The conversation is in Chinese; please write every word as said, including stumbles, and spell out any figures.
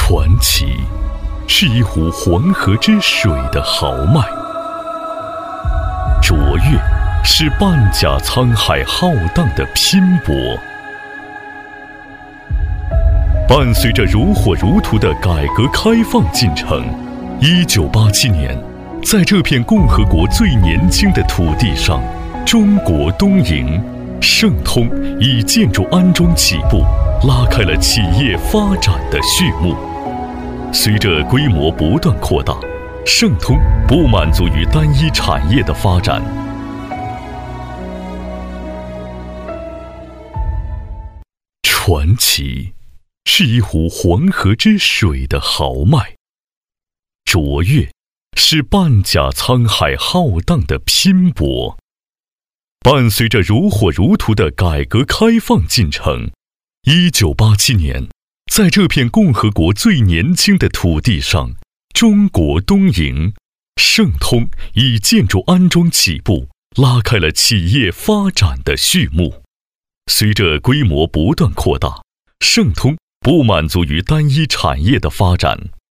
传奇是一壶黄河之水的豪迈，卓越是半甲沧海浩荡的拼搏。伴随着如火如荼的改革开放进程，一九八七年，在这片共和国最年轻的土地上，中国东营盛通以建筑安装起步，拉开了企业发展的序幕。随着规模不断扩大，盛通不满足于单一产业的发展。传奇是一壶黄河之水的豪迈，卓越是半甲沧海浩荡的拼搏。伴随着如火如荼的改革开放进程，一九八七年，在这片共和国最年轻的土地上，中国东营盛通以建筑安装起步，拉开了企业发展的序幕。随着规模不断扩大，盛通不满足于单一产业的发展。